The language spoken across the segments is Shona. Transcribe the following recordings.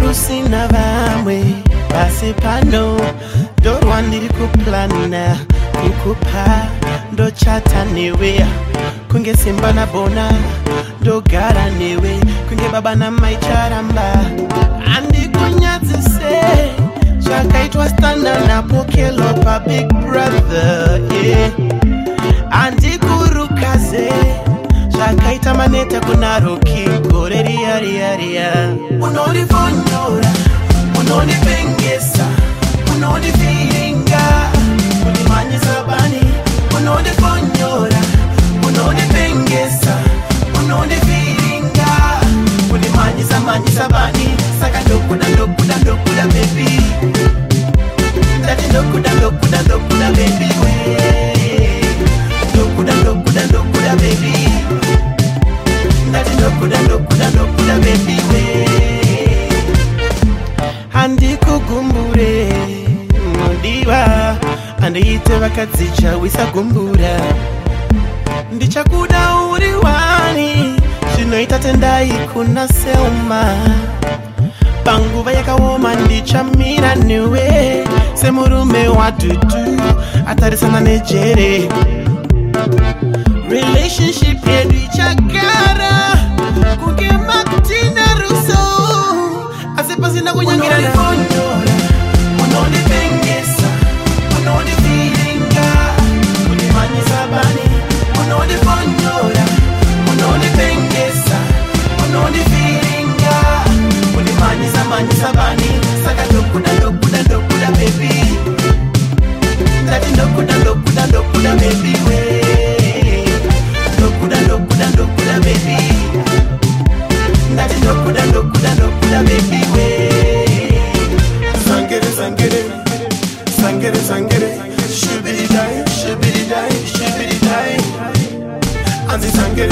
kusina vamwe basi pano ndorwa ndiri kuplana kukupa ndochata newe kunge simba na bona ndogara newe kunge baba na mai charamba andikunyadzise zvakaitwa standa napokelo pa big brother yeah. Andikurukaze zvakaita maneta kuna roki gore riya unondivonyora unondipengesa unondiviringa unimanyisa bani unondivonyora unondipengesa unondiviringa unimanyisa bani saka ndokuda baby ndati ndokuda baby we ndokuda baby ndati ndokuda baby we handikugumbure mundiwa andiite vakadzicha wisagumbura ndichakuda uri wani zvinoita tendai kuna Selma panguva yakaoma ndichamira newe semurume wadudu atarisana nejere relationship yedu ichagara kunge Martina Russo asi pasina kunyangirana unondipengesa unondiviringa unimanyisa bani unondivonyora unondipengesa unondiviringa unimanyisa bani saka ndokuda baby ndati ndokuda baby we ndokuda baby ndati ndokuda baby we sangere shubidi die anzi sangere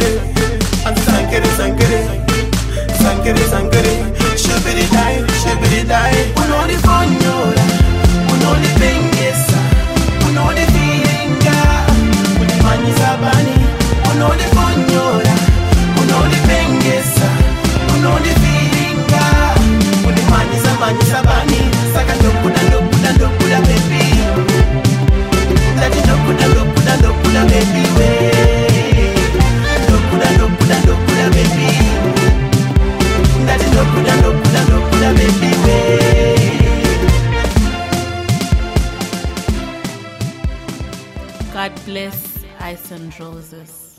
shubidi die unondivonyora unondipengesa unondiviringa unimanyisa bani unondivonyora unondipengesa unondiviringa unimanyisa bani saka ndokuda baby ndati ndokuda baby we ndokuda baby ndati ndokuda baby we. God bless Ice and Roses.